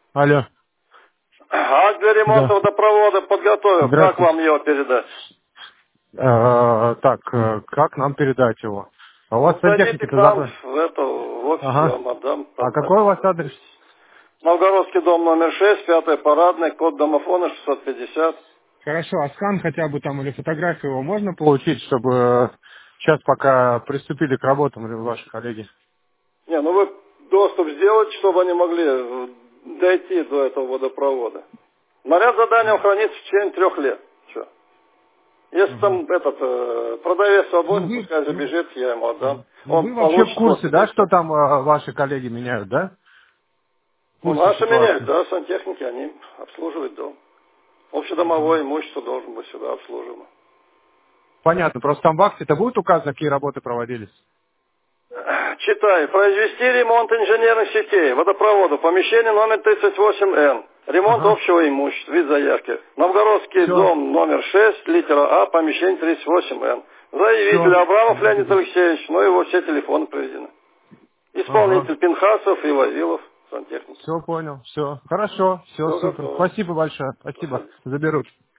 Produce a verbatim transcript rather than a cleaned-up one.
Алло. Акт для ремонта Да. водопровода подготовил. Как Здравствуйте. вам его передать? Э, так, э, как нам передать его? А у вас Ну, зайдите к сантехники-то нам завтра? в, эту, в офис, я Ага. вам отдам А по какой у вас адресу. адрес? Новгородский дом номер шесть, пятая парадная, код домофона шестьсот пятьдесят. Хорошо, а скан хотя бы там или фотографию его можно получить, чтобы э, сейчас пока приступили к работам или ваши коллеги? Не, ну вы доступ сделать, чтобы они могли э, дойти до этого водопровода. Наряд задания он хранится в течение трех лет. Чё? Если Ага. там этот э, продавец Ну свободен, вы, пускай ну, забежит, я ему отдам. ну Он вы вообще в получит курсе, копию, да да, и что все. там э, ваши коллеги меняют, да? В Ну, курсе наши меняют, ситуации? да, сантехники, они обслуживают дом. Ага. Общедомовое имущество должен быть сюда обслуживано. Понятно, просто там в акте-то будет указано, какие работы проводились? Читай. Произвести ремонт инженерных сетей, водопровода, помещение номер тридцать восемь эн. Ремонт Ага. общего имущества, вид заявки. Новгородский Все, дом номер шесть, литера А, помещение тридцать восемь эн. Заявитель все. Абрамов Леонид Алексеевич, ну его все телефоны приведены. Ага. Исполнитель Пинхасов и Вавилов, сантехники. Все понял, все. Хорошо, все Все супер. готово. Спасибо большое, Проходи. спасибо. Заберут.